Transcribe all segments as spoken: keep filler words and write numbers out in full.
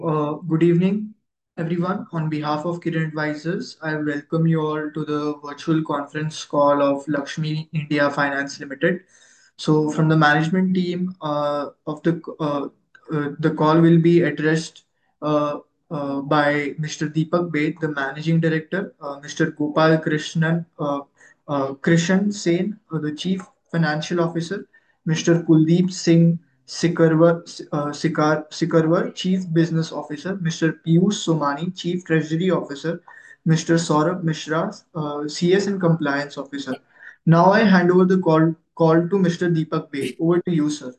Uh, good evening, everyone. On behalf of Kiran Advisors, I welcome you all to the virtual conference call of Lakshmi India Finance Limited. So, from the management team uh, of the uh, uh, the call will be addressed uh, uh, by Mister Deepak Bed, the managing director, uh, Mister Gopal Krishnan uh, uh, Krishan Sen, uh, the chief financial officer, Mister Kuldeep Singh Sikarwar, uh, Sikar, Sikarwar, chief business officer, Mister Piyush Somani, chief treasury officer, Mister Saurabh Mishra, uh, C S and compliance officer. Now I hand over the call call to Mister Deepak Bed. Over to you, sir.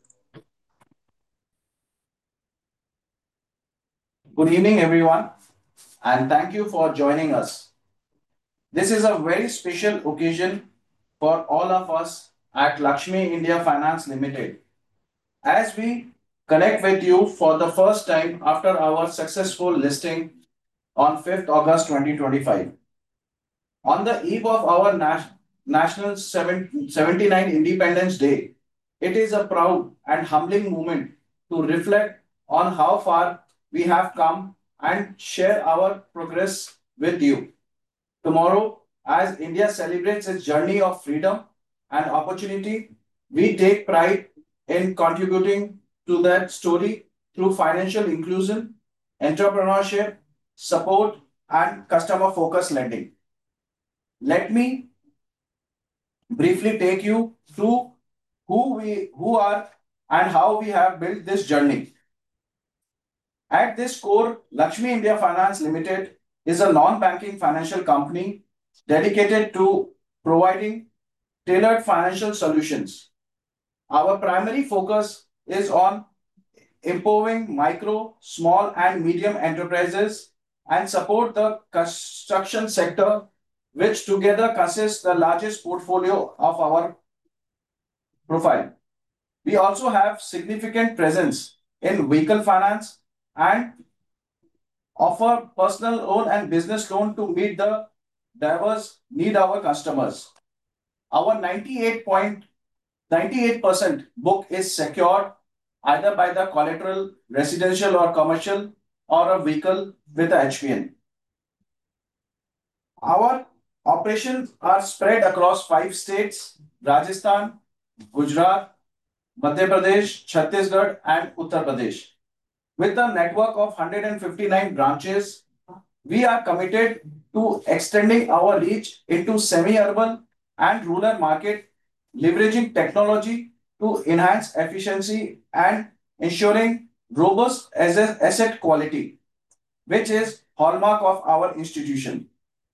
Good evening, everyone, and thank you for joining us. This is a very special occasion for all of us at Lakshmi India Finance Limited as we connect with you for the first time after our successful listing on fifth August twenty twenty-five. On the eve of our nas- National seventy-nine Independence Day, it is a proud and humbling moment to reflect on how far we have come and share our progress with you. Tomorrow, as India celebrates its journey of freedom and opportunity, we take pride in contributing to that story through financial inclusion, entrepreneurship, support, and customer focused lending. Let me briefly take you through who we who are and how we have built this journey. At this core, Lakshmi India Finance Limited is a non-banking financial company dedicated to providing tailored financial solutions. Our primary focus is on empowering micro, small, and medium enterprises and support the construction sector, which together consists the largest portfolio of our profile. We also have significant presence in vehicle finance and offer personal loan and business loan to meet the diverse need of our customers. Our ninety-eight point ninety-eight percent book is secured either by the collateral, residential or commercial, or a vehicle with a H P N. Our operations are spread across five states: Rajasthan, Gujarat, Madhya Pradesh, Chhattisgarh, and Uttar Pradesh. With a network of one hundred fifty-nine branches, we are committed to extending our reach into semi-urban and rural market, leveraging technology to enhance efficiency and ensuring robust asset quality, which is hallmark of our institution.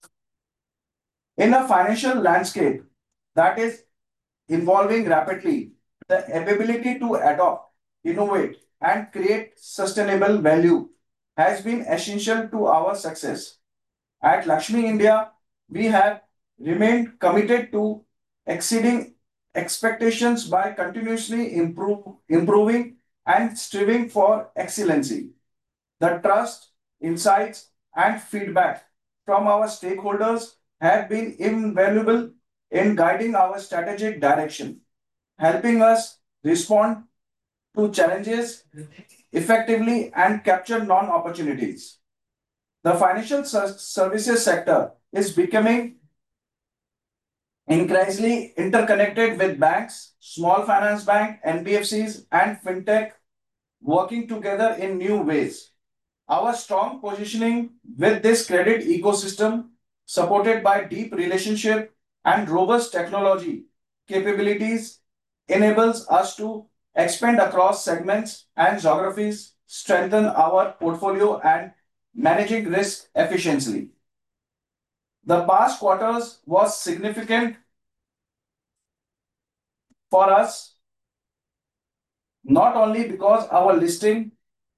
In a financial landscape that is evolving rapidly, the ability to adopt, innovate, and create sustainable value has been essential to our success. At Lakshmi India, we have remained committed to exceeding expectations by continuously improve, improving and striving for excellency. The trust, insights, and feedback from our stakeholders have been invaluable in guiding our strategic direction, helping us respond to challenges effectively and capture non opportunities. The financial services sector is becoming increasingly interconnected with banks, small finance bank, N B F Cs, and fintech working together in new ways. Our strong positioning with this credit ecosystem, supported by deep relationship and robust technology capabilities, enables us to expand across segments and geographies, strengthen our portfolio, and managing risk efficiently. The past quarters was significant for us, not only because our listing,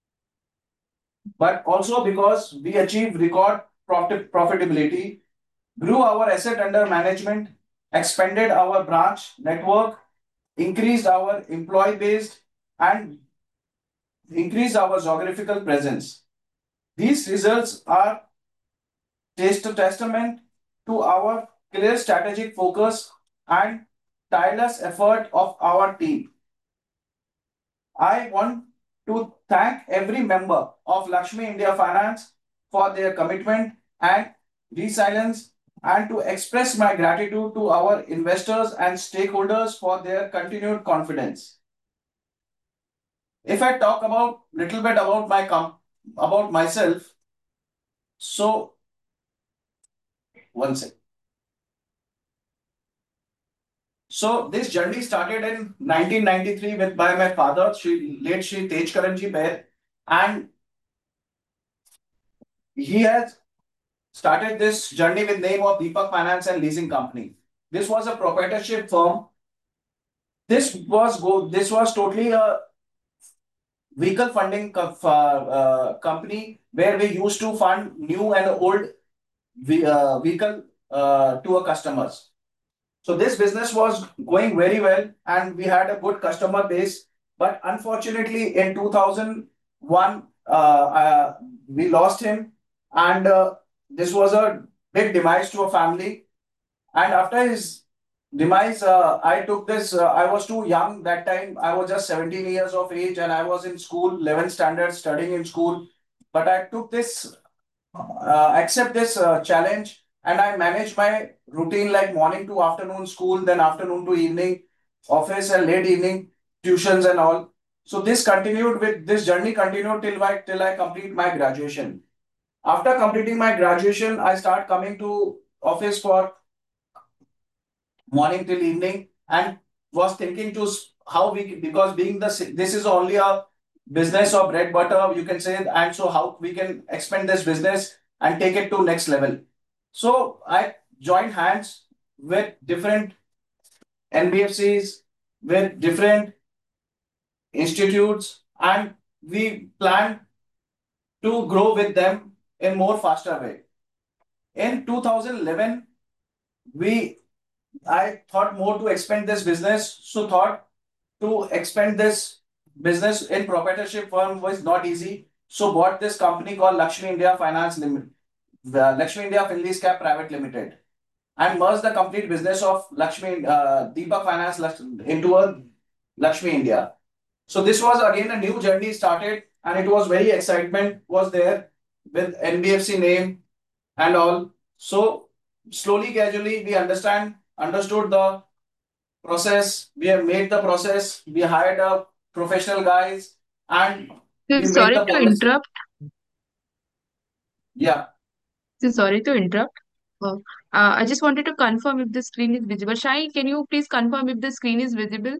but also because we achieved record profit profitability, grew our asset under management, expanded our branch network, increased our employee base, and increased our geographical presence. These results are test testament to our clear strategic focus and tireless effort of our team. I want to thank every member of Lakshmi India Finance for their commitment and resilience, and to express my gratitude to our investors and stakeholders for their continued confidence. If I talk about little bit about my com about myself, so one second. So this journey started in nineteen ninety-three with by my father, Shri, late Shri Tej Karanji Bair, and he has started this journey with name of Deepak Finance and Leasing Company. This was a proprietorship firm. This was go. This was totally a vehicle funding co uh, uh, company where we used to fund new and old ve uh, vehicle uh, to our customers. So this business was going very well and we had a good customer base. But unfortunately, in two thousand one, uh, uh, we lost him, and uh, this was a big demise to a family. And after his demise, uh, I took this. Uh, I was too young that time. I was just seventeen years of age, and I was in school, eleventh standard, studying in school. But I took this uh, accept this uh, challenge, and I manage my routine like morning to afternoon school, then afternoon to evening office, and late evening tuitions and all. So this continued with this journey continued till I till I complete my graduation. After completing my graduation, I start coming to office for morning till evening, and was thinking to how we, because being the this is only a business of bread butter, you can say, and so how we can expand this business and take it to next level. So I joined hands with different N B F Cs, with different institutes, and we plan to grow with them in more faster way. In two thousand eleven, we I thought more to expand this business. So thought to expand this business in proprietorship firm was not easy. So bought this company called Lakshmi India Finance Limited, the Lakshmi India Finlease Cap Private Limited, and merged the complete business of Lakshmi uh, Deepak Finance into a Lakshmi India. So this was again a new journey started, and it was very excitement was there with N B F C name and all. So slowly, gradually, we understand understood the process. We have made the process. We hired a professional guys, and So we made sorry the to policy. interrupt. Yeah, So sorry to interrupt. Uh, uh, I just wanted to confirm if the screen is visible. Shai, can you please confirm if the screen is visible?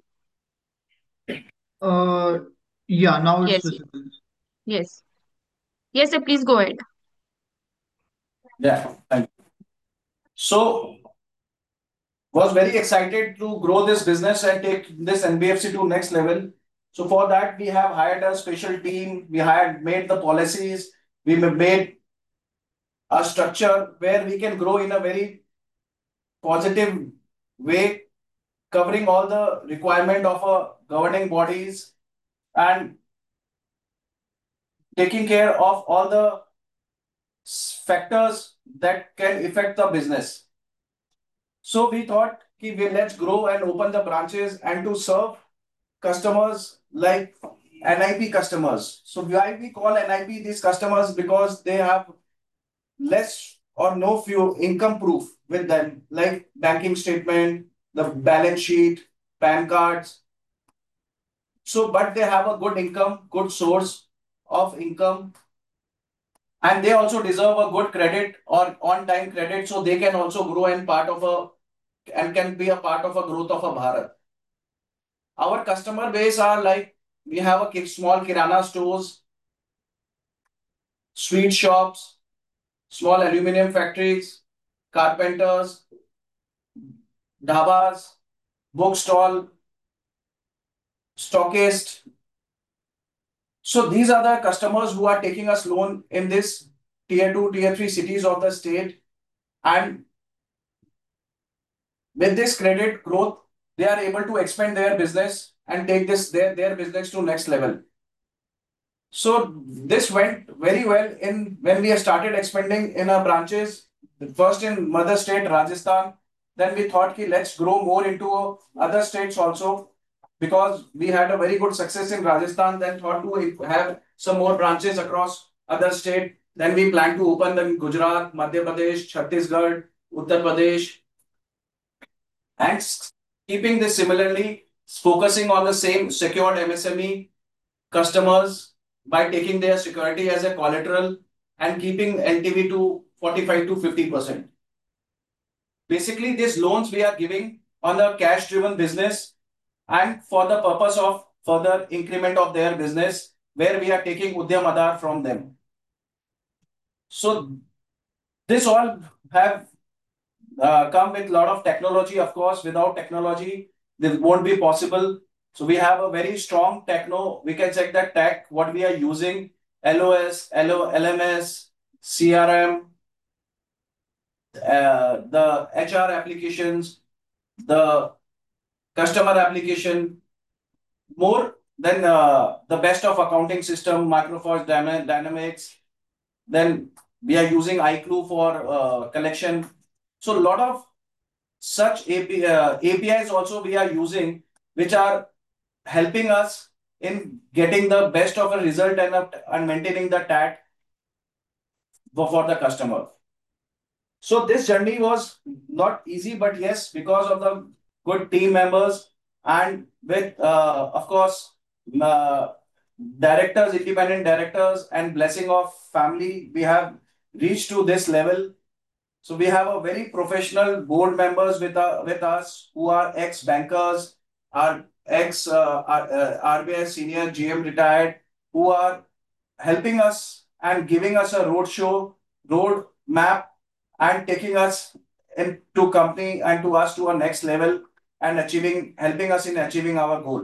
Uh, yeah, now it's Yes, visible. yes. Yes, sir, please go ahead. yeah. Thank you. So was very excited to grow this business and take this N B F C to next level. So for that, we have hired a special team. We had made the policies. We made a structure where we can grow in a very positive way, covering all the requirement of a governing bodies and taking care of all the factors that can affect the business. So we thought, ki we let's grow and open the branches and to serve customers like N I P customers. So why we call N I P these customers? Because they have less or no few income proof with them, like banking statement, the balance sheet, PAN cards. So, but they have a good income, good source of income, and they also deserve a good credit or on-time credit, so they can also grow and part of a and can be a part of a growth of a Bharat. Our customer base are like we have a small kirana stores, sweet shops, small aluminum factories, carpenters, dhabas, bookstall, stockist. So these are the customers who are taking us loan in this tier two, tier three cities of the state. And with this credit growth, they are able to expand their business and take this their, their business to next level. So this went very well in when we started expanding in our branches, first in mother state Rajasthan. Then we thought ki let's grow more into other states also. because we had a very good success in Rajasthan, then thought to have some more branches across other state. Then we plan to open them in Gujarat, Madhya Pradesh, Chhattisgarh, Uttar Pradesh, and s- keeping this similarly, focusing on the same secured M S M E customers by taking their security as a collateral and keeping L T V to forty-five to fifty percent. Basically, these loans we are giving on a cash driven business and for the purpose of further increment of their business, where we are taking Udyam Aadhar from them. So this all have uh, come with a lot of technology. Of course, without technology, this won't be possible. So we have a very strong techno. We can check that tech, what we are using, L O S, L O, L M S, C R M, uh, the H R applications, the customer application, more than uh, the best of accounting system, Microsoft Dyna- Dynamics. Then we are using iClue for uh, collection. So a lot of such A P, uh, A P Is also we are using, which are helping us in getting the best of a result and, uh, and maintaining the T A T for, for the customer. So this journey was not easy, but yes, because of the good team members and with, uh, of course, uh, directors, independent directors, and blessing of family, we have reached to this level. So we have a very professional board members with, uh, with us who are ex-bankers, are ex uh, uh, R B I senior G M retired, who are helping us and giving us a road show, road map, and taking us into company and to us to a next level and achieving, helping us in achieving our goal.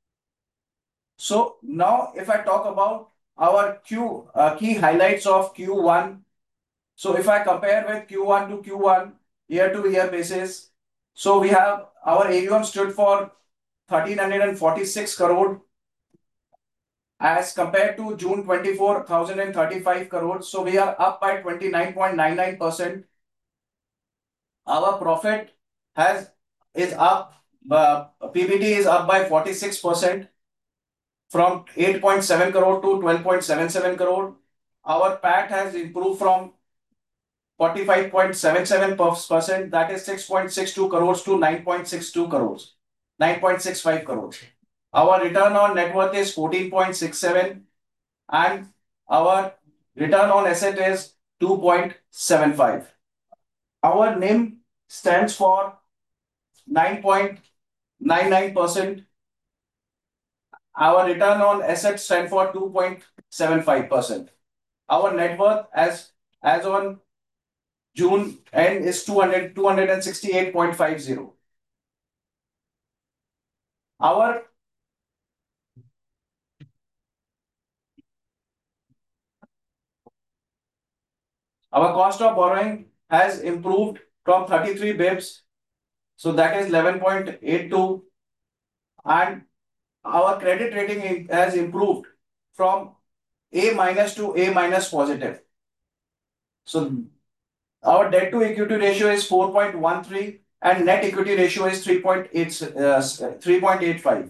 So now, if I talk about our Q uh, key highlights of Q one, so if I compare with Q one to Q one year to year basis, so we have our A U M stood for one thousand three hundred forty-six crore as compared to June twenty-four, one thousand thirty-five crores. So we are up by twenty-nine point nine nine percent. Our profit has is up, uh, P B T is up by forty-six percent from eight point seven crore to twelve point seven seven crore. Our P A T has improved from forty-five point seven seven percent, that is six point six two crores to nine point six two crores, nine point six five crores. Our return on net worth is fourteen point six seven and our return on asset is two point seven five. Our N I M stands for nine point nine nine percent. Our return on assets stand for two point seven five percent. Our net worth as as on June end is two hundred, two hundred sixty-eight point five zero. Our our cost of borrowing has improved from thirty-three bips, so that is eleven point eight two, and our credit rating has improved from A minus to A minus positive. So our debt to equity ratio is four point one three and net equity ratio is three point eight, uh, three point eight five.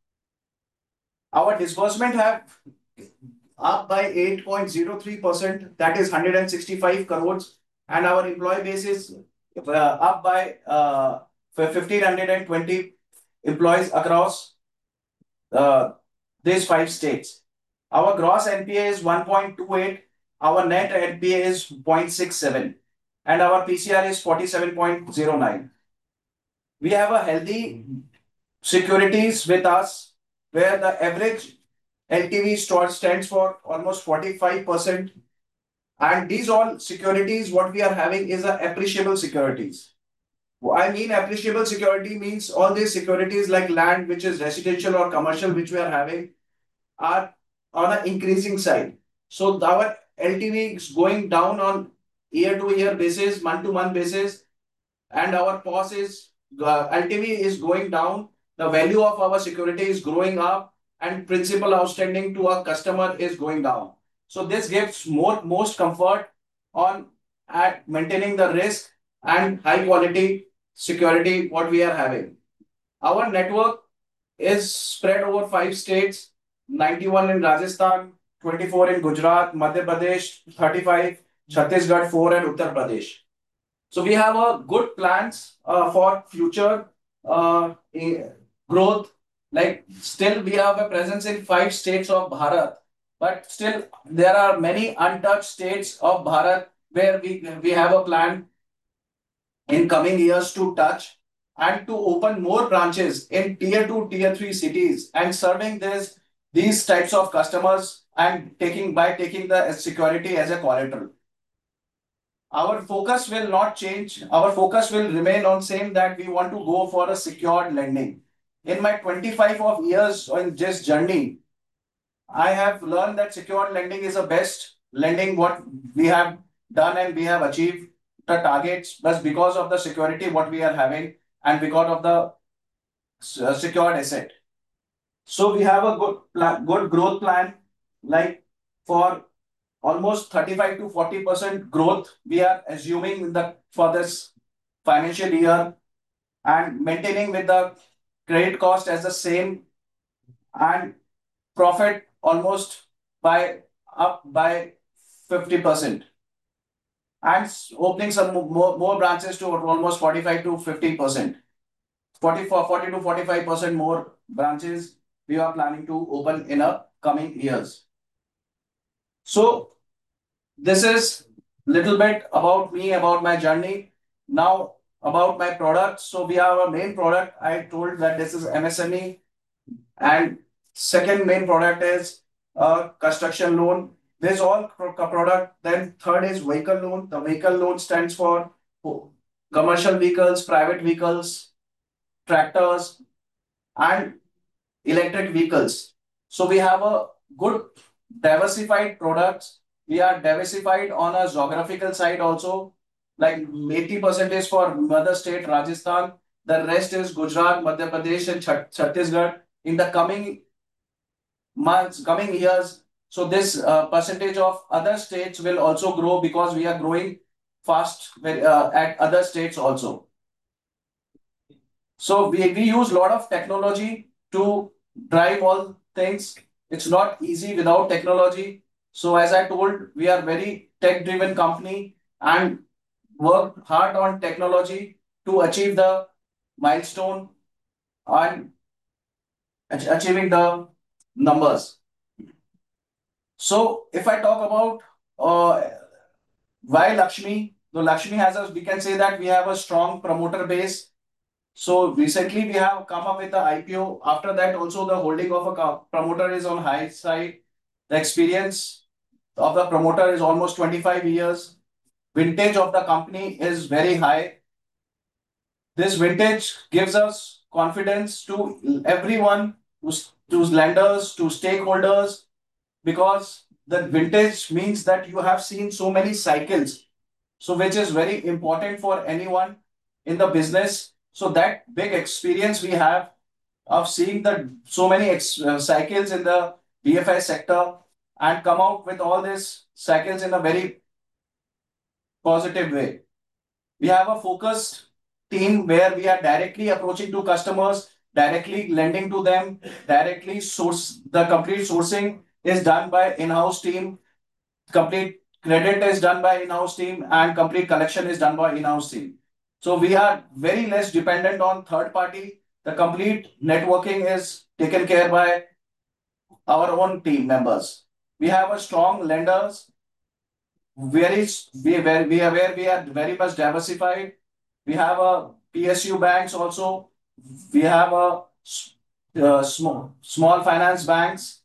Our disbursement have up by eight point zero three percent, that is one hundred sixty-five crores, and our employee base is uh, up by uh, one thousand five hundred twenty employees across uh, these five states. Our gross N P A is one point two eight, our net N P A is zero point six seven, and our P C R is forty-seven point zero nine. We have a healthy securities with us where the average L T V store stands for almost forty-five percent. And these all securities, what we are having is a appreciable securities. I mean, appreciable security means all these securities like land, which is residential or commercial, which we are having, are on an increasing side. So our L T V is going down on year to year basis, month to month basis, and our P O S is uh, L T V is going down. The value of our security is growing up, and principal outstanding to our customer is going down. So this gives more most comfort on at maintaining the risk and high quality security what we are having. Our network is spread over five states, ninety-one in Rajasthan, twenty-four in Gujarat, Madhya Pradesh, thirty-five, Chhattisgarh, four, and Uttar Pradesh. So we have a good plans uh, for future uh, eh, growth. Like still we have a presence in five states of Bharat, but still there are many untouched states of Bharat where we we have a plan in coming years to touch and to open more branches in tier two, tier three cities and serving this these types of customers and taking by taking the security as a collateral. Our focus will not change. Our focus will remain on same that we want to go for a secured lending. In my twenty-five of years in this journey, I have learned that secured lending is the best lending what we have done and we have achieved the targets, but because of the security what we are having and because of the uh, secured asset. So we have a good plan, good growth plan, like for almost thirty-five to forty percent growth we are assuming in the for this financial year and maintaining with the credit cost as the same and profit almost by up by fifty percent and opening some more, more branches to almost forty-five to fifty percent. forty, forty to forty-five percent more branches we are planning to open in a coming years. So this is little bit about me, about my journey. Now about my product. So we have a main product. I told that this is M S M E, and second main product is a construction loan. This all pro- product. Then third is vehicle loan. The vehicle loan stands for commercial vehicles, private vehicles, tractors, and electric vehicles. So we have a good diversified products. We are diversified on a geographical side also. Like eighty percent is for mother state Rajasthan. The rest is Gujarat, Madhya Pradesh, and Chhat- Chhattisgarh. In the coming months, coming years, so this uh, percentage of other states will also grow because we are growing fast with, uh, at other states also. So we, we use a lot of technology to drive all things. It's not easy without technology. So as I told, we are very tech-driven company and work hard on technology to achieve the milestone and ach- achieving the numbers. So if I talk about uh, why Lakshmi, so Lakshmi has a, we can say that we have a strong promoter base. So recently we have come up with the I P O. After that, also the holding of a co- promoter is on high side. The experience of the promoter is almost twenty-five years. Vintage of the company is very high. This vintage gives us confidence to everyone, to, to lenders, to stakeholders, because the vintage means that you have seen so many cycles. So which is very important for anyone in the business. So that big experience we have of seeing the so many ex- uh, cycles in the B F I sector and come out with all these cycles in a very positive way. We have a focused team where we are directly approaching to customers, directly lending to them, directly source the complete sourcing is done by in-house team, complete credit is done by in-house team, and complete collection is done by in-house team. So we are very less dependent on third party. The complete networking is taken care by our own team members. We have a strong lenders, very we where we are where we are very much diversified. We have a P S U banks also. We have a s- uh, small small finance banks.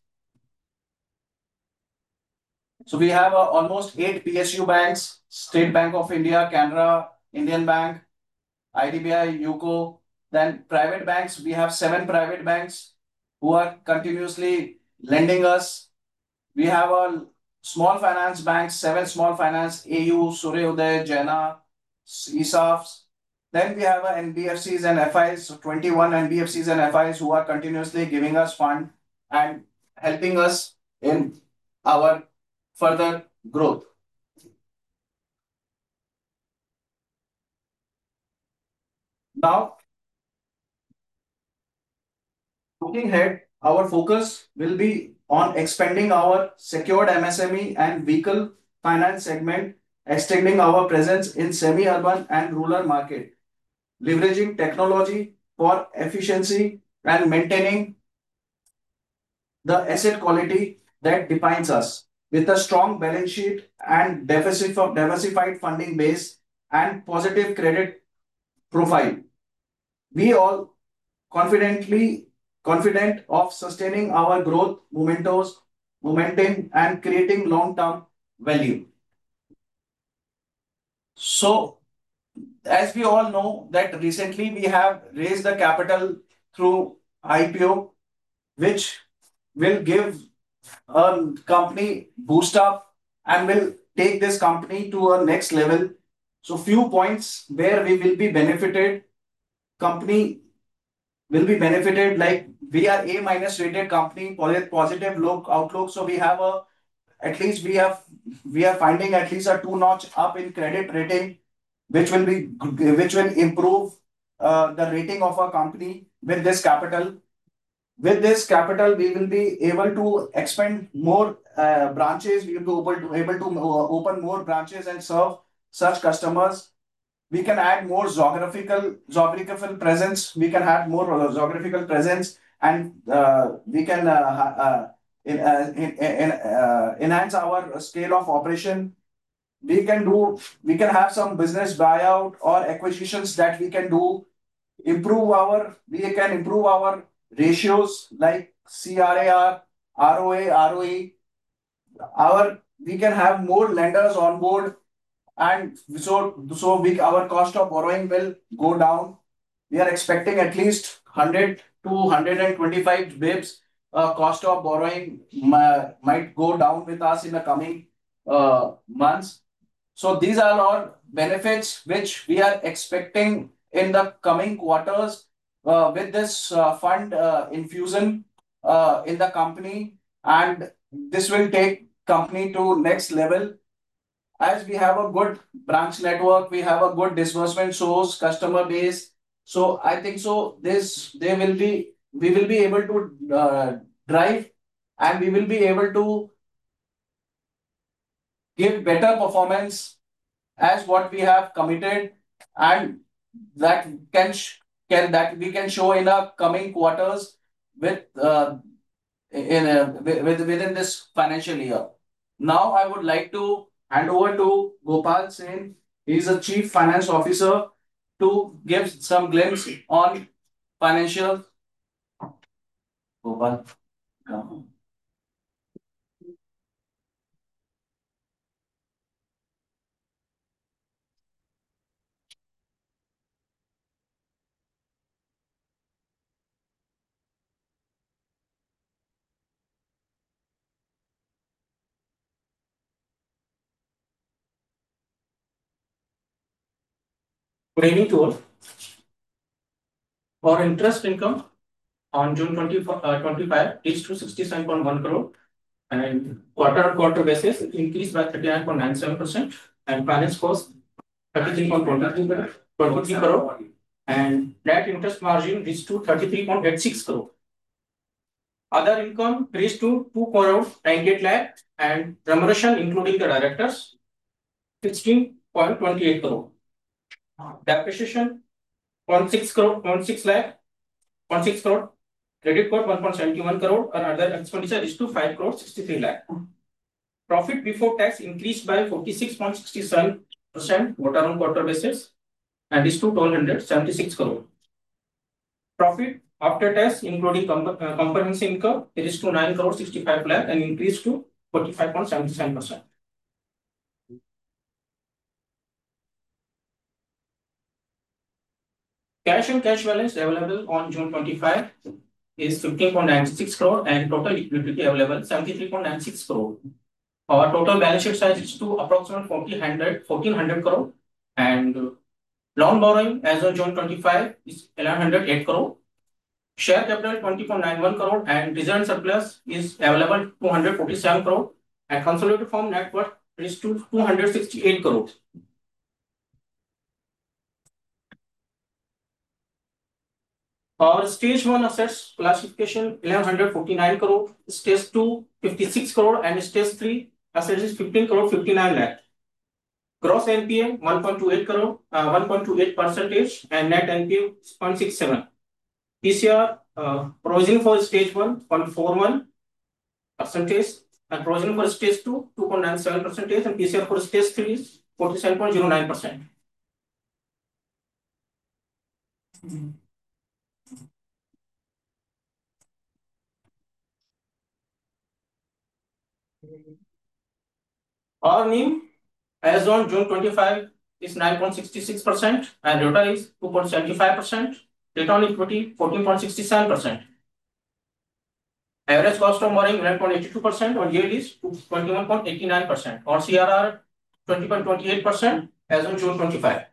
So we have uh, almost eight P S U banks: State Bank of India, Canara, Indian Bank, I D B I, UCO. Then private banks, we have seven private banks who are continuously lending us. We have a small finance banks, seven small finance, A U, Suryodaya, Jana, E S A Fs. Then we have a N B F Cs and F Is, so twenty-one N B F Cs and F Is who are continuously giving us fund and helping us in our further growth. Now, Looking ahead, our focus will be on expanding our secured M S M E and vehicle finance segment, extending our presence in semi-urban and rural market, leveraging technology for efficiency and maintaining the asset quality that defines us. With a strong balance sheet and diversif- diversified funding base and positive credit profile, we all confidently confident of sustaining our growth momentos, momentum and creating long-term value. So, as we all know that recently we have raised the capital through I P O, which will give a company boost up and will take this company to a next level. So few points where we will be benefited. Company will be benefited, like we are A minus rated company, positive look outlook. So we have a at least we have we are finding at least a two notch up in credit rating, which will be which will improve uh, the rating of our company with this capital. With this capital, we will be able to expand more uh, branches. We will be able to, able to uh, open more branches and serve such customers. We can add more geographical geographical presence. We can add more uh, geographical presence, and uh, we can uh, ha- uh, in, uh, in, in, uh, enhance our scale of operation. We can do. We can have some business buyout or acquisitions that we can do, improve our we can improve our ratios like CRAR, ROA, ROE. Our we can have more lenders on board, and so so we our cost of borrowing will go down. We are expecting at least one hundred to one hundred twenty-five bips. Uh, cost of borrowing mi- might go down with us in the coming uh, months. So these are all benefits which we are expecting in the coming quarters uh, with this uh, fund uh, infusion uh, in the company, and this will take company to next level. As we have a good branch network, we have a good disbursement source, customer base. So I think so this they will be we will be able to uh, drive, and we will be able to give better performance as what we have committed, and that can sh- can that we can show in our coming quarters with uh, in uh, with, within this financial year. Now I would like to hand over to Gopal Sen. He is a chief finance officer, to give some glimpse on financial. Gopal. Good evening to all. Our interest income on June twenty, uh, twenty-five reached to sixty-seven point one crore, and quarter on quarter basis it increased by thirty-nine point nine seven percent, and finance cost thirty-three point two three crore, and net interest margin reached to thirty-three point eight six crore. Other income reached to two crore ninety-eight lakh, and remuneration including the directors sixteen point two eight crore. Depreciation zero point six crore, zero point six lakh, zero point six crore. Credit cost one point seven one crore, and other expenditure is to five crore sixty-three lakh. Profit before tax increased by forty-six point six seven percent quarter on quarter basis, and is to twelve seventy-six crore. Profit after tax including com uh, comprehensive income, it is to nine crore sixty-five lakh, and increased to forty-five point seven seven percent. Cash and cash balance available on June twenty-five is fifteen point nine six crore, and total liquidity available seventy-three point nine six crore. Our total balance sheet size is to approximately fourteen hundred crore, and loan borrowing as of June twenty-five is eleven oh eight crore. Share capital twenty point nine one crore, and reserve surplus is available two hundred forty-seven crore, and consolidated firm net worth is to two hundred sixty-eight crore. Our stage one assets classification eleven forty-nine crore, stage two fifty-six crore, and stage three assets is fifteen crore fifty-nine lakh. Gross N P A one point two eight crore, uh, one point two eight percentage, and net N P A zero point six seven. P C R uh, provision for stage one zero point four one percentage, and provision for stage two two point nine seven percentage, and P C R for stage three is forty-seven point zero nine percent. Our N I M as on June twenty-five is nine point six six percent, and R O T A is two point seven five percent, return on equity fourteen point six seven percent. Average cost of borrowing eleven point eight two percent, or yield is twenty-one point eight nine percent, or C R R twenty point two eight percent as on June twenty-five.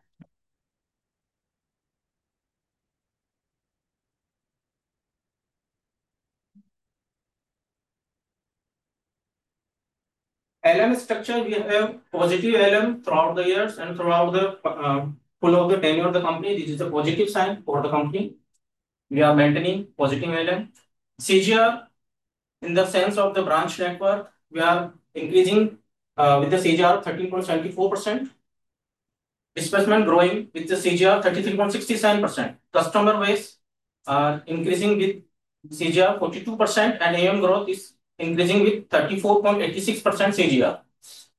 L M structure, we have positive L M throughout the years and throughout the uh, full of the tenure of the company. This is a positive sign for the company. We are maintaining positive L M. C G R, in the sense of the branch network, we are increasing uh, with the C G R thirteen point seven four percent. Disbursement growing with the C G R thirty-three point six seven percent. Customer base are increasing with C G R forty-two percent, and A U M growth is increasing with thirty-four point eight six percent C G R.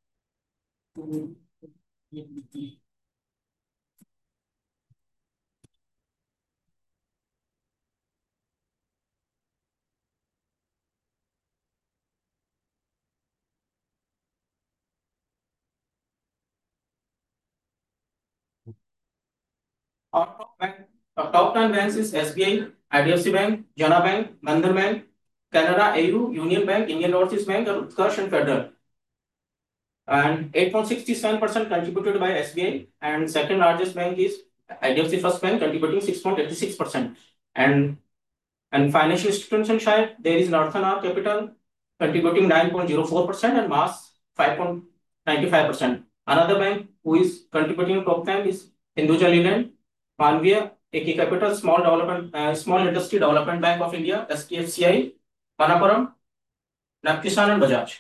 Our top bank, our top ten banks is S B I, I D F C Bank, Jana Bank, Bandhan Bank, Canara, A U, Union Bank, Indian Overseas Bank, and Utkarsh and Federal. And eight point six seven percent contributed by S B I, and second largest bank is I D F C First Bank, contributing six point eight six percent. And and financial institution side, there is Northern R Capital contributing nine point zero four percent, and Mass five point nine five percent. Another bank who is contributing top ten is Hinduja Leyland, Manvia, A K Capital, Small Development, uh, Small Industry Development Bank of India, S T F C I, Manappuram, Napkisan, and Bajaj.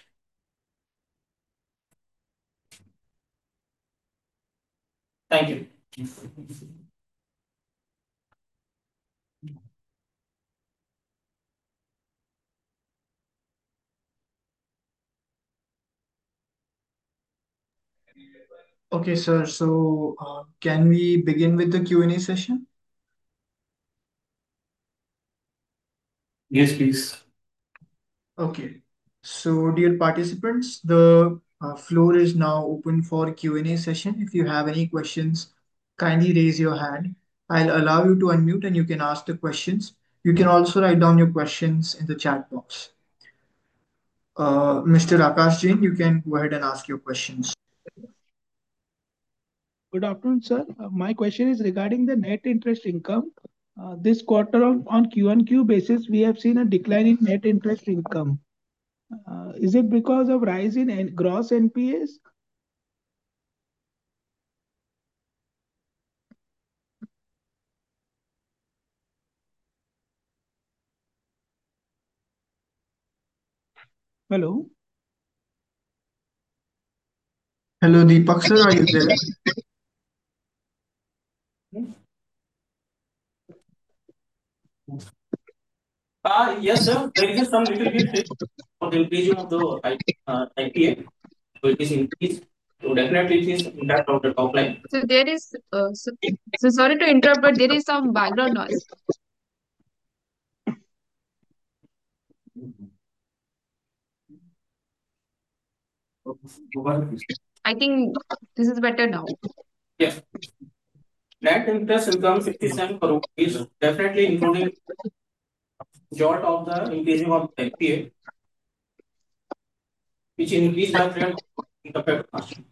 Thank you. Okay, sir. So, uh, can we begin with the Q and A session? Yes, please. Okay. So, dear participants, the uh, floor is now open for Q and A session. If you have any questions, kindly raise your hand. I'll allow you to unmute and you can ask the questions. You can also write down your questions in the chat box. Uh, Mister Akash Jain, you can go ahead and ask your questions. Good afternoon, sir. Uh, my question is regarding the net interest income. Uh, this quarter on, on Q on Q basis, we have seen a decline in net interest income. Uh, is it because of rise in N- gross N P As? Hello. Hello, Deepak sir, are you there? Uh, yes, sir. There is some little bit hit for the increase of the uh, I P A. So it is increased. So definitely it is impact of the top line. So there is, uh, so, so sorry to interrupt, but there is some background noise. I think this is better now. Yes. Net interest income sixty-seven crore is definitely including jolt of the increasing of N P A, which increased by three hundred compared to last year.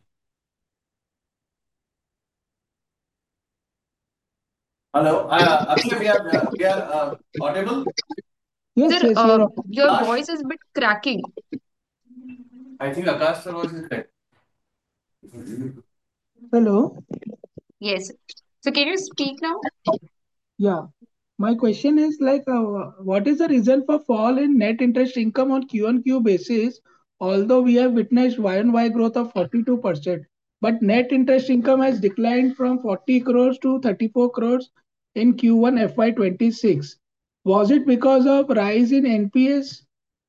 Hello, uh, Akshay, we are uh, we are uh, audible. Yes, Sir, yes, uh, you're your Ash? voice is a bit cracking. I think Akash sir voice is correct. hello. Yes. So can you speak now? Yeah. My question is like, uh, what is the reason for fall in net interest income on Q on Q basis? Although we have witnessed Y on Y growth of forty-two percent, but net interest income has declined from forty crores to thirty-four crores in Q one F Y twenty-six. Was it because of rise in N P S?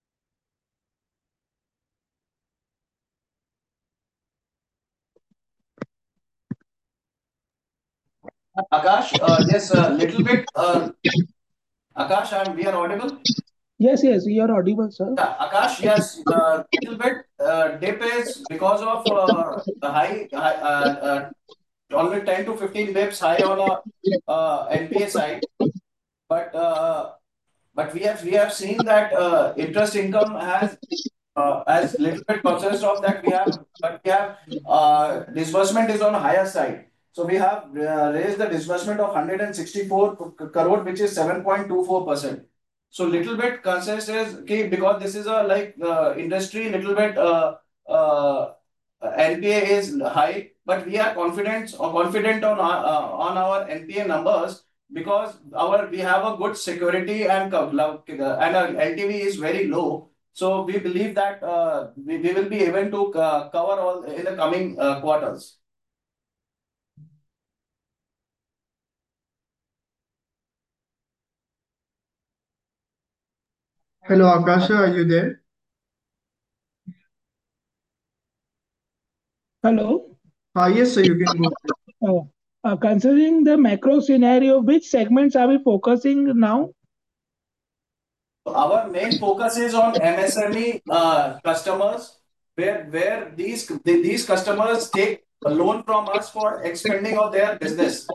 Akash, uh, yes, a little bit. Uh, Akash, I'm, we are audible. Yes, yes, you are audible, sir. Yeah, Akash, yes, a little bit uh, dip is because of uh, the high, high uh, uh, only ten to fifteen bips high on a uh, N P A side, but uh, but we have we have seen that uh, interest income has uh, as little bit consist of that we have, but we have uh, disbursement is on higher side. So we have uh, raised the disbursement of one hundred sixty-four crore, which is seven point two four percent. So little bit consists is okay, because this is a like uh, industry little bit uh, uh, N P A is high, but we are confident or confident on our, uh, on our N P A numbers because our we have a good security and co- lo- and our L T V is very low. So we believe that uh, we, we will be able to uh, cover all in the coming uh, quarters. Hello, Akasha, are you there? Hello. Ah, yes, sir, you can go ahead. Uh, uh, Considering the macro scenario, which segments are we focusing now? Our main focus is on M S M E uh, customers, where where these these customers take a loan from us for expanding of their business.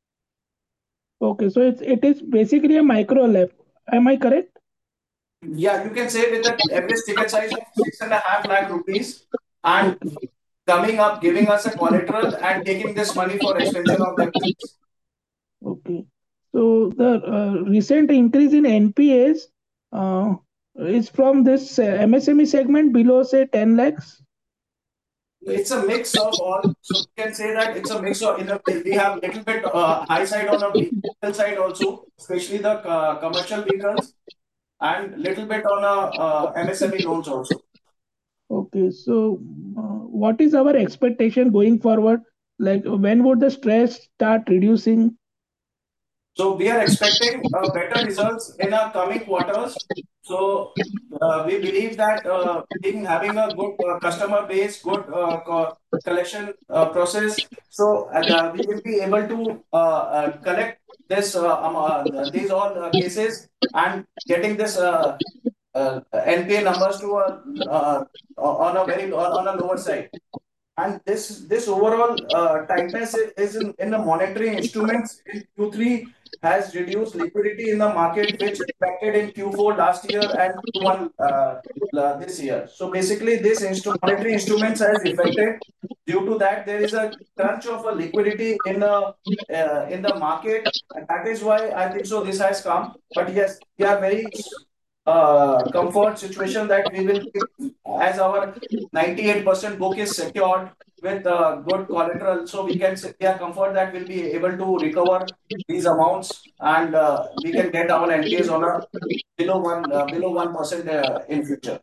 Okay, so it's it is basically a micro lab. Am I correct? Yeah, you can say with the average ticket size of six and a half lakh rupees, and Okay. coming up, giving us a collateral and taking this money for expansion of their business. Okay. So the uh, recent increase in N P As uh, is from this uh, M S M E segment below say ten lakhs. It's a mix of all. So we can say that it's a mix of in the we have little bit uh, high side on the vehicle side also, especially the uh, commercial vehicles, and little bit on a uh, M S M E loans also. Okay. So uh, what is our expectation going forward? Like when would the stress start reducing? So we are expecting uh, better results in our coming quarters. So uh, we believe that uh, being having a good uh, customer base, good uh, co- collection uh, process, so uh, the, we will be able to uh, uh, collect this uh, um, uh, these all uh, cases and getting this uh, uh, N P A numbers to a uh, on a very on a lower side. And this this overall uh, tightness i- is in, in the monetary instruments in Q three has reduced liquidity in the market, which impacted in Q four last year and Q one uh, la- this year. So basically, this instru- monetary instruments has affected. Due to that, there is a crunch of a liquidity in the uh, in the market, and that is why I think so. This has come, but yes, we are very uh, comfort situation that we will be, as our ninety-eight percent book is secured with uh, good collateral, so we can say we are comfort that we'll be able to recover these amounts and uh, we can get our N P As on a below one uh, below one percent uh, in future.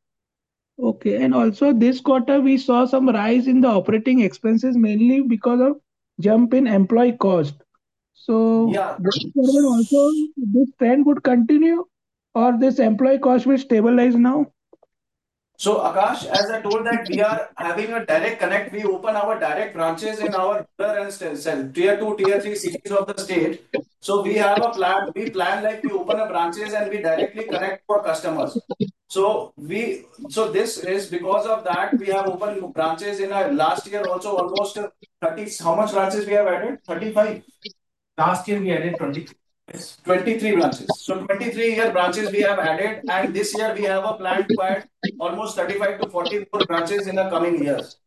Okay. And also this quarter we saw some rise in the operating expenses mainly because of jump in employee cost. So Yeah. going forward also this trend would continue or this employee cost will stabilize now? So Akash, as I told that we are having a direct connect, we open our direct branches in our rural and st- st- tier two, tier three cities of the state. So we have a plan. We plan like we open a branches and we directly connect to our customers. So we so this is because of that we have opened branches in our last year also almost thirty. How much branches we have added? thirty-five. Last year we added twenty. Yes. twenty-three branches. So twenty-three year branches we have added, and this year we have a plan to add almost thirty-five to forty more branches in the coming years.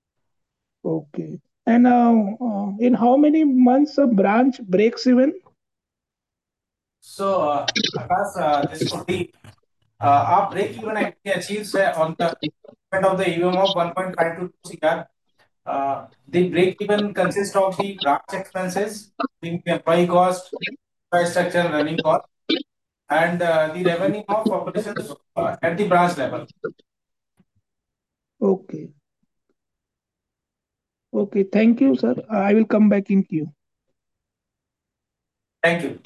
Okay. And uh, uh, in how many months a branch breaks even? So, uh, Akash, uh, this could be uh, our break even actually achieves uh, on the end of the E M of one point five to two C R. Uh, the break even consists of the branch expenses, the employee cost, infrastructure and running cost, and uh, the revenue of operations uh, at the branch level. Okay. Okay. Thank you, sir. I will come back in queue. Thank you.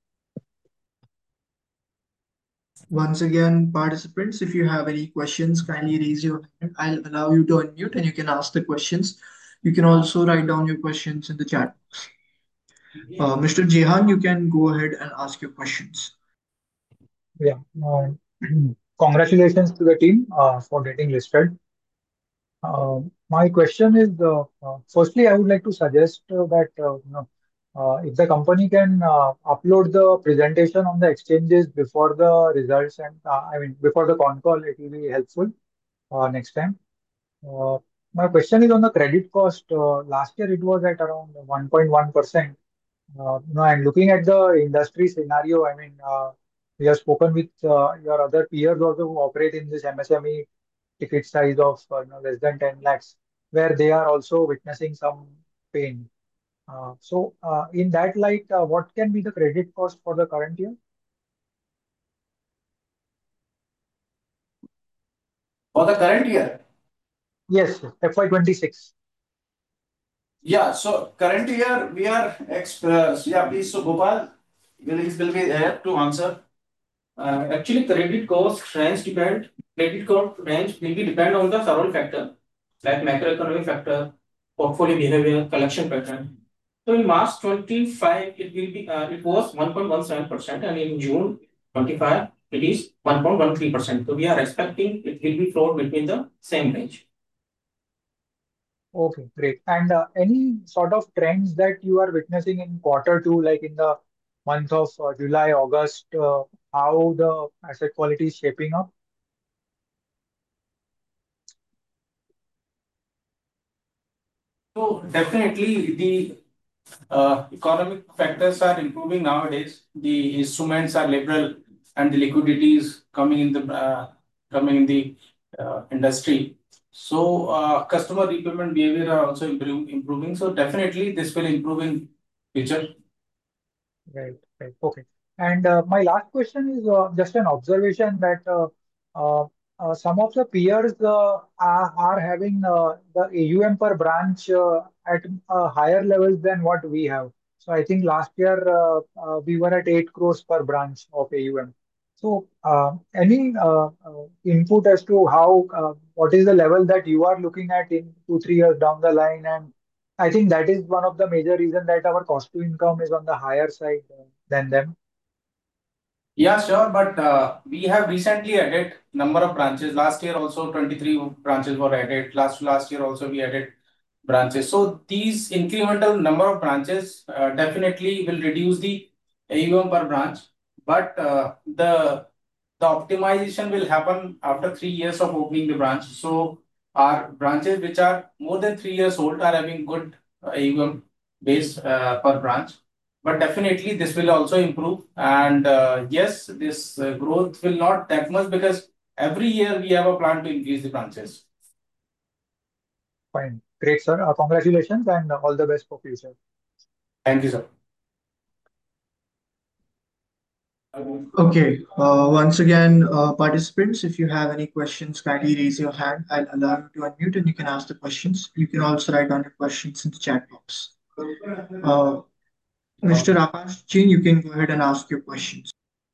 Once again, participants, if you have any questions, kindly raise your hand. I'll allow you to unmute and you can ask the questions. You can also write down your questions in the chat box. Uh, Mister Jehan, you can go ahead and ask your questions. Yeah. Uh, congratulations to the team uh, for getting listed. Uh, my question is, uh, uh, firstly, I would like to suggest uh, that uh, you know, uh, if the company can uh, upload the presentation on the exchanges before the results and uh, I mean before the con call, it will be helpful uh, next time. Uh, my question is on the credit cost. Uh, last year it was at around one point one percent. Uh, you know, and looking at the industry scenario, I mean, uh, we have spoken with uh, your other peers also who operate in this M S M E ticket size of uh, you know, less than ten lakhs, where they are also witnessing some pain. Uh, so, uh, in that light, uh, what can be the credit cost for the current year? For the current year, Yes, F Y twenty-six. yeah, so current year we are ex, uh, yeah, please, so Gopal will, will be there to answer. Uh, actually, credit cost range depend. Credit cost range will be depend on the several factor like macroeconomic factor, portfolio behavior, collection pattern. So in March twenty-five, it will be uh, it was one point one seven percent, and in June twenty-five, it is one point one three percent. So we are expecting it will be float between the same range. Okay, great. And uh, any sort of trends that you are witnessing in quarter two, like in the month of uh, July, August, uh, how the asset quality is shaping up? So definitely the uh, economic factors are improving nowadays. The instruments are liberal, and the liquidity is coming in the uh, coming in the uh, industry. So uh, customer repayment behavior are also improve, improving. So definitely this will improve in future. Right, right. Okay. And uh, my last question is uh, just an observation that uh, uh, uh, some of the peers uh, are, are having uh, the A U M per branch uh, at uh, higher levels than what we have. So I think last year uh, uh, we were at eight crores per branch of A U M. So uh, any uh, uh, input as to how uh, what is the level that you are looking at in two, three years down the line, and I think that is one of the major reasons that our cost to income is on the higher side uh, than them. Yeah, sure. But uh, we have recently added number of branches. Last year also twenty-three branches were added. Last last year also we added branches. So these incremental number of branches uh, definitely will reduce the A U M per branch. But uh, the the optimization will happen after three years of opening the branch. So our branches which are more than three years old are having good uh, A U M base uh, per branch. But definitely this will also improve. And uh, yes, this uh, growth will not that much because every year we have a plan to increase the branches. Fine. Great, sir. Uh, congratulations and all the best for future. Thank you, sir. Okay, uh, once again, uh, participants, if you have any questions, kindly raise your hand. I'll allow you to unmute and you can ask the questions. You can also write down your questions in the chat box. Uh, Mister Akash Jain, you can go ahead and ask your questions.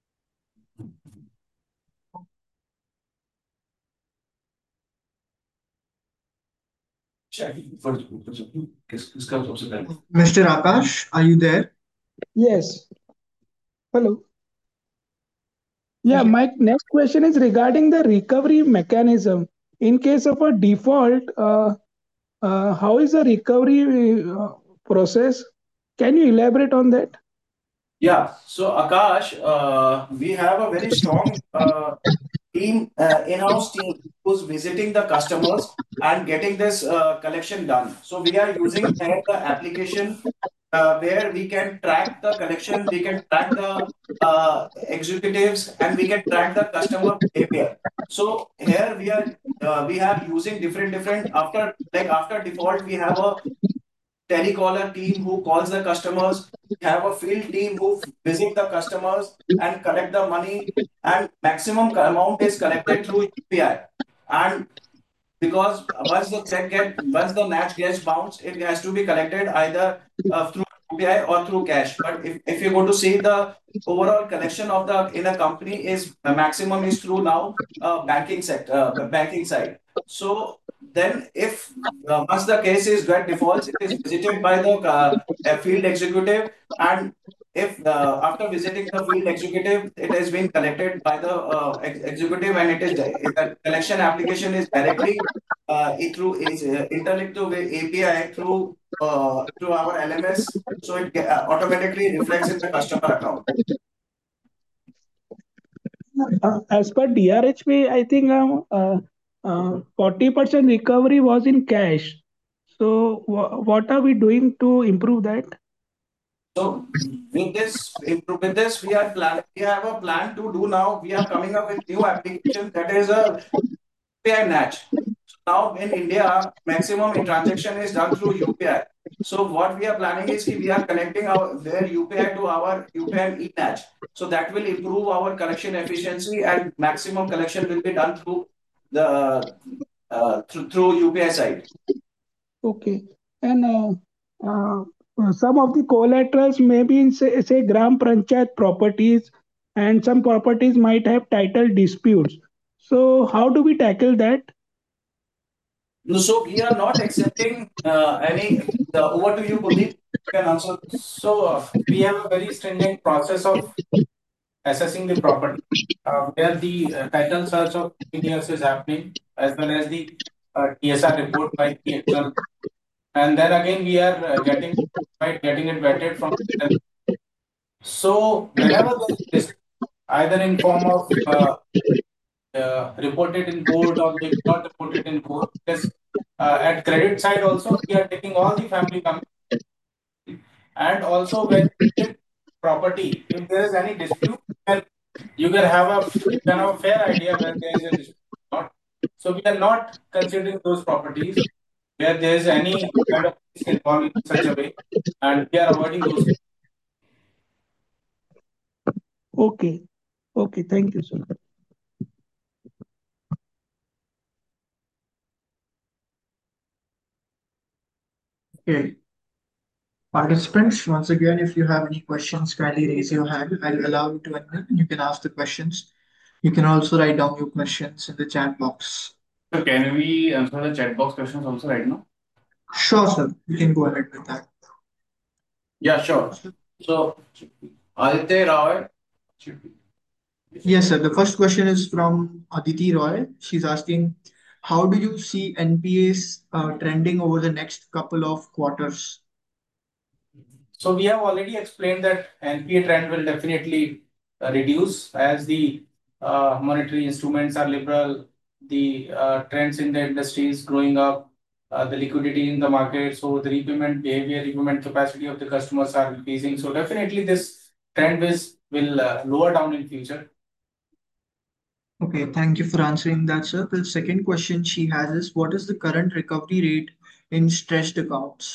Mister Akash, are you there? Yes. Hello. Yeah, Yeah. my next question is regarding the recovery mechanism. In case of a default, uh, uh, how is the recovery uh, process? Can you elaborate on that? yeah. So Akash, uh, we have a very strong uh, team, uh, in-house team who's visiting the customers and getting this uh, collection done. So we are using here the application uh, where we can track the collection, we can track the uh, executives, and we can track the customer behavior. So here we are uh, we have using different different after like after default we have a telecaller team who calls the customers we have a field team who visit the customers and collect the money, and maximum amount is collected through U P I. And because once the check get once the match gets bounced, it has to be collected either uh, through U P I or through cash. But if, if you go to see the overall collection of the in a company is the maximum is through now uh, banking sector, uh, banking side. So then if uh, once the case is get defaults, it is visited by the uh, a field executive, and if uh, after visiting the field executive, it has been collected by the uh, ex- executive, and it is di- the collection application is directly uh, it through is uh, interlinked to the A P I through uh, through our L M S, so it ge- uh, automatically reflects in the customer account. Uh, as per D R H P, I think um, uh, uh, forty percent recovery was in cash. So, wha what are we doing to improve that? So with this, improve- with this, we are plan. We have a plan to do now. We are coming up with new application that is a U P I match. So now in India, maximum in transaction is done through U P I. So what we are planning is ki we are connecting our their U P I to our U P I e-match. So that will improve our collection efficiency, and maximum collection will be done through the uh, through, through U P I side. Okay. And uh, uh, uh, some of the collaterals may be in, say, say Gram Panchayat properties, and some properties might have title disputes. So, how do we tackle that? No, so we are not accepting uh, any. The, over to you, Kuldeep. You can answer. So uh, we have a very stringent process of assessing the property, uh, where the uh, title search of engineers is happening, as well as the uh, T S R report by the external. And then again, we are uh, getting right, getting it vetted from. So whenever there is this, either in form of uh, uh, reported in court or maybe not reported in court, yes, uh, at credit side also we are taking all the family companies, and also when property, if there is any dispute, then you can have a you can have a fair idea where there is a dispute or not. So we are not considering those properties where there is any kind of risk involved in such a way, and we are avoiding those. Okay. Okay. Thank you, sir. Okay. Participants, once again, if you have any questions, kindly raise your hand. I'll allow you to unmute and you can ask the questions. You can also write down your questions in the chat box. So can we answer the chat box questions also right now? Sure, sir. You can go ahead with that. Yeah, sure. So Aditya Roy. Yes, sir. The first question is from Aditi Roy. She's asking, how do you see N P As uh, trending over the next couple of quarters? So we have already explained that N P A trend will definitely uh, reduce as the uh, monetary instruments are liberal, the uh, trends in the industry is growing up, uh, the liquidity in the market, so the repayment behavior, repayment capacity of the customers are increasing. So definitely this trend is will uh, lower down in future. Okay, thank you for answering that, sir. The second question she has is, what is the current recovery rate in stressed accounts?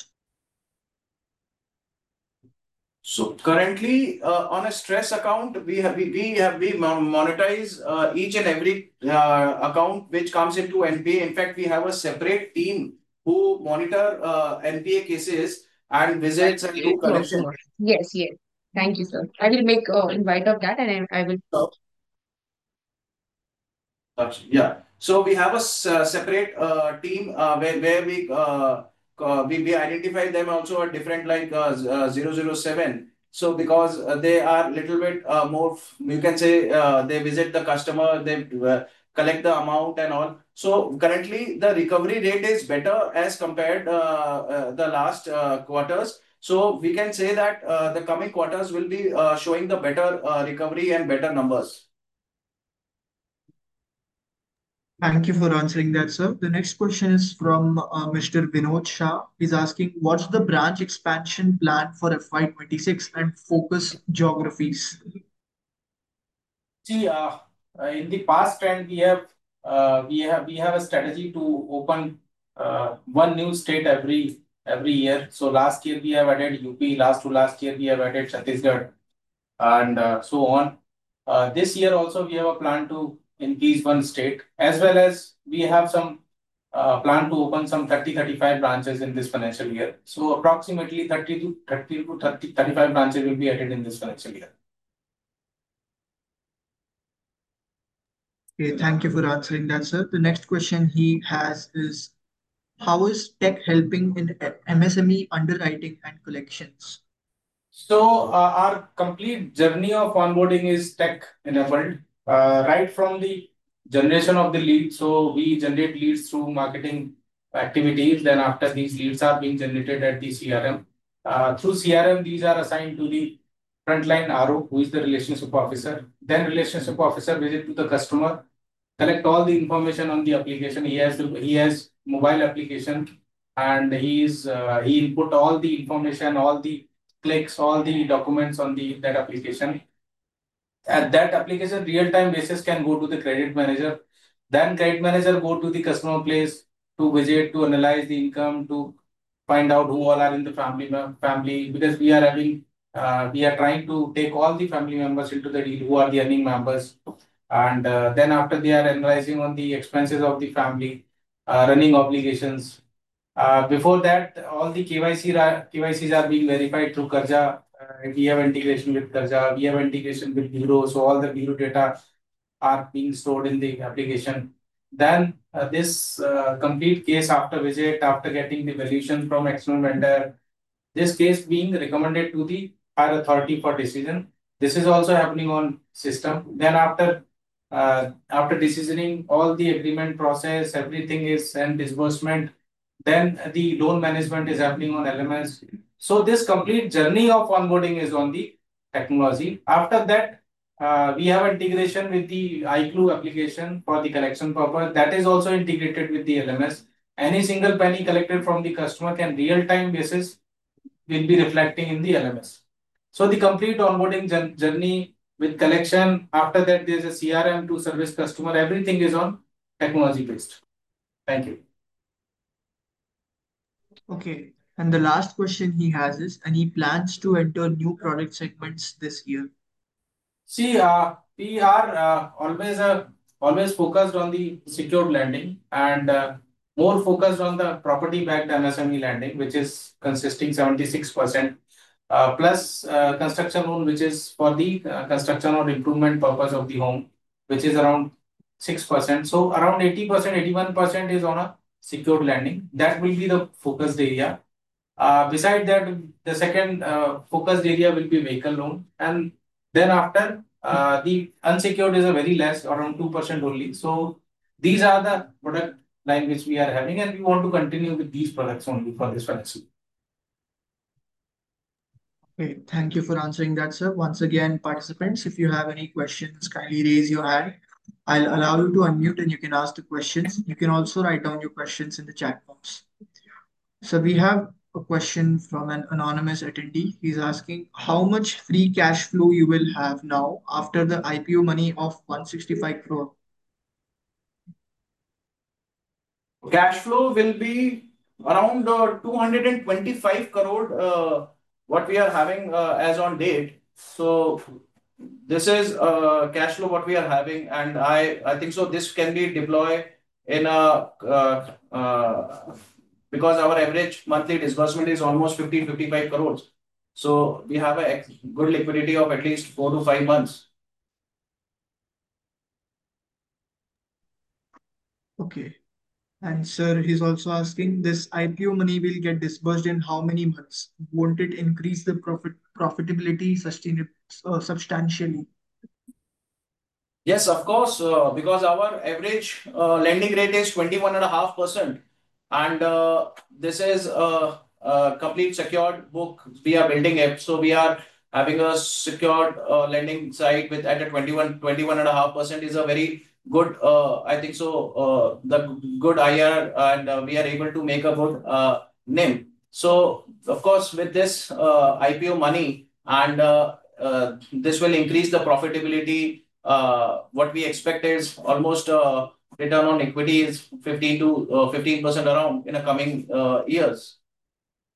So currently, uh, on a stress account, we have we, we have we mon- monetize uh, each and every uh, account which comes into N P A. In fact, we have a separate team who monitor uh, N P A cases and visits and do Sure, collection. sure. Yes, yes. Thank you, sir. I will make uh, invite of that, and I, I will. Gotcha. Yeah. So we have a s- uh, separate uh, team uh, where, where we, uh, uh, we we identify them also at different like uh, z- uh, zero zero seven. So because uh, they are little bit uh, more, f- you can say uh, they visit the customer, they uh, collect the amount and all. So currently the recovery rate is better as compared uh, uh, the last uh, quarters. So we can say that uh, the coming quarters will be uh, showing the better uh, recovery and better numbers. Thank you for answering that, sir. The next question is from uh, Mister Vinod Shah. He's asking, what's the branch expansion plan for F Y twenty-six and focus geographies? See, uh, uh, in the past trend, we have uh, we have we have a strategy to open uh, one new state every every year. So last year we have added U P, last to last year we have added Chhattisgarh, and uh, so on. Uh, this year also we have a plan to increase one state, as well as we have some uh, plan to open some thirty thirty-five branches in this financial year. So approximately thirty to thirty to thirty thirty-five branches will be added in this financial year. Okay, thank you for answering that, sir. The next question he has is, how is tech helping in M S M E underwriting and collections? So uh, our complete journey of onboarding is tech enabled, uh, right from the generation of the lead. So we generate leads through marketing activities. Then after these leads are being generated at the C R M, uh, through C R M these are assigned to the frontline R O, who is the relationship officer. Then relationship officer visit to the customer, collect all the information on the application. He has the, he has mobile application, and he is uh, he input all the information, all the clicks, all the documents on the that application. At that application, real time basis can go to the credit manager. Then credit manager go to the customer place to visit, to analyze the income, to find out who all are in the family family because we are having uh, we are trying to take all the family members into the deal who are the earning members, and uh, then after they are analyzing on the expenses of the family, uh, running obligations. Uh, before that, all the K Y C ra- K Y Cs are being verified through Karja. Uh, we have integration with Karja. We have integration with Bureau. So all the Bureau data are being stored in the application. Then uh, this uh, complete case after visit, after getting the valuation from external vendor, this case being recommended to the higher authority for decision. This is also happening on system. Then after uh, after decisioning, all the agreement process, everything is and disbursement. Then the loan management is happening on L M S. So this complete journey of onboarding is on the technology. After that, uh, we have integration with the iClue application for the collection purpose. That is also integrated with the L M S. Any single penny collected from the customer can real time basis will be reflecting in the L M S. So the complete onboarding journey with collection, after that there's a C R M to service customer, everything is on technology based. Thank you. Okay, and the last question he has is, any plans to enter new product segments this year? See, uh, we are uh, always uh, always focused on the secured lending and uh, more focused on the property-backed M S M E lending, which is consisting seventy-six percent, uh, plus uh, construction loan, which is for the uh, construction or improvement purpose of the home, which is around six percent. So around eighty percent, eighty-one percent is on a secured lending. That will be the focused area. Uh, beside that, the second uh, focused area will be vehicle loan, and then after uh, the unsecured is a very less, around two percent only. So these are the product line which we are having, and we want to continue with these products only for this financial. Okay, thank you for answering that, sir. Once again, participants, if you have any questions, kindly raise your hand. I'll allow you to unmute and you can ask the questions. You can also write down your questions in the chat box. So we have a question from an anonymous attendee. He's asking how much free cash flow you will have now after the I P O money of one hundred sixty-five crore. Cash flow will be around uh, two hundred twenty-five crore, uh, what we are having uh, as on date. So this is uh, cash flow what we are having, and I I think so this can be deployed in a uh, uh, because our average monthly disbursement is almost fifty fifty-five crores. So we have a good liquidity of at least four to five months. Okay. And sir, he's also asking this I P O money will get disbursed in how many months? Won't it increase the profit profitability sustain, uh, substantially? Yes, of course, uh, because our average uh, lending rate is twenty-one and a half percent, and uh, this is a, a complete secured book we are building it. So we are having a secured uh, lending side with at a twenty-one, twenty-one and a half percent is a very good, uh, I think so, uh, the good I R, and uh, we are able to make a good uh, N I M. So, of course, with this uh, I P O money, and uh, uh, this will increase the profitability. Uh, what we expect is almost uh, return on equity is fifteen to uh, fifteen percent around in the coming uh, years.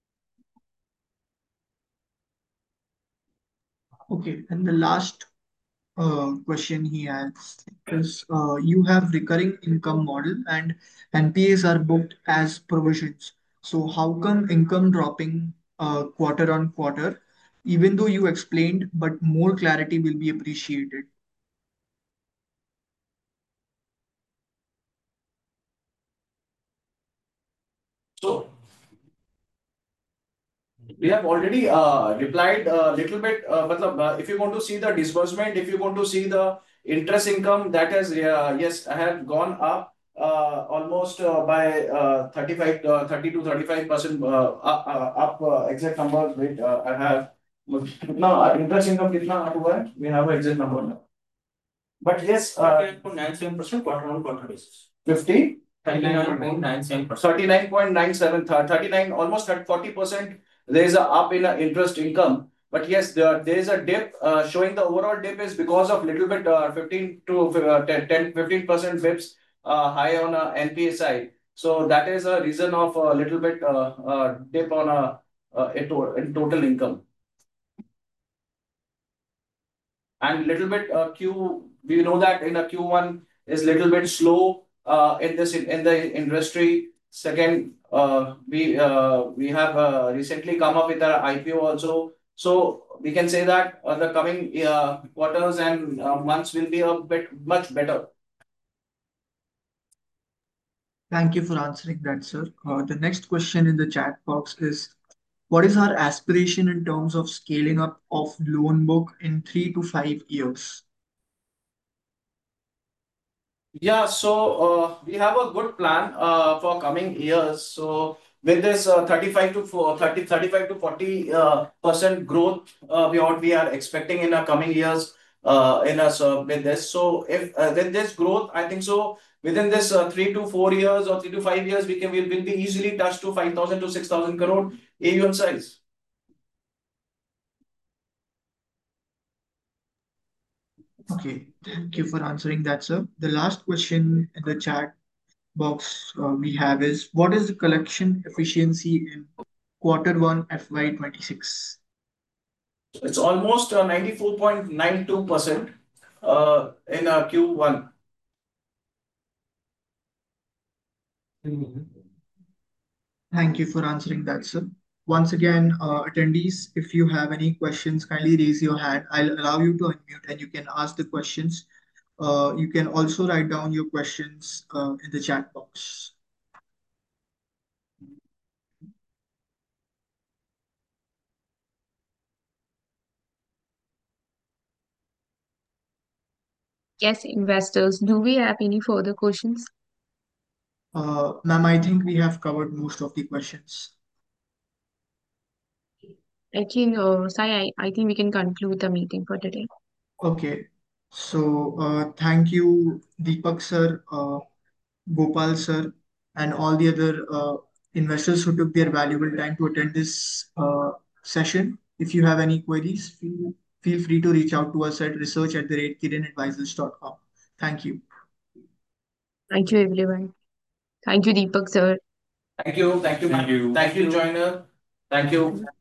Okay, and the last uh, question he has is uh, you have recurring income model and N P As are booked as provisions. So how come income dropping uh, quarter on quarter, even though you explained, but more clarity will be appreciated. So we have already uh, replied a little bit. Uh, matlab, uh, if you want to see the disbursement, if you want to see the interest income, that has uh, yes, I have gone up uh, almost uh, by uh, thirty-five, uh, thirty to thirty-five percent uh, up, uh, up uh, exact number. Wait, uh, I have. No, interest income कितना up हुआ है? We have an exact number now. But yes, uh, thirty-nine point nine seven percent quarter on quarter basis. fifty. thirty-nine point nine seven percent. thirty-nine point nine seven, thirty-nine, almost at forty percent. There is a up in uh, interest income. But yes, there, there is a dip uh, showing the overall dip is because of little bit uh, fifteen to uh, ten, fifteen percent bips uh, high on a N P A side. So that is a reason of a little bit uh, uh, dip on a uh, in, to, in total income. And little bit uh, Q, we know that in a Q one is little bit slow uh, in this in the industry. Second, uh, we uh, we have uh, recently come up with our I P O also. So we can say that uh, the coming uh, quarters and uh, months will be a bit much better. Thank you for answering that, sir. Uh, the next question in the chat box is, what is our aspiration in terms of scaling up of loan book in three to five years? Yeah, so uh, we have a good plan uh, for coming years. So with this uh, thirty-five to thirty, thirty-five to forty uh, percent growth, uh, we what we are expecting in the coming years uh, in us uh, with this. So if uh, with this growth, I think so within this uh, three to four years or three to five years, we can we will be easily touched to five thousand to six thousand crore A U M size. Okay, thank you for answering that, sir. The last question in the chat box uh, we have is, what is the collection efficiency in quarter one F Y twenty-six? It's almost uh, ninety-four point nine two percent uh, in uh, Q one. Thank you for answering that, sir. Once again, uh, attendees, if you have any questions, kindly raise your hand. I'll allow you to unmute and you can ask the questions. Uh, you can also write down your questions uh, in the chat box. Yes, investors. Do we have any further questions? Uh, ma'am, I think we have covered most of the questions. I think, uh, Sai, I, I think we can conclude the meeting for today. Okay. So, uh, thank you, Deepak sir, uh, Gopal sir, and all the other uh, investors who took their valuable time to attend this uh, session. If you have any queries, feel, feel free to reach out to us at research at the rate kiran advisors dot com. Thank you. Thank you, everyone. Thank you, Deepak sir. Thank you, thank you, Thank you. thank you, joiner. Thank you.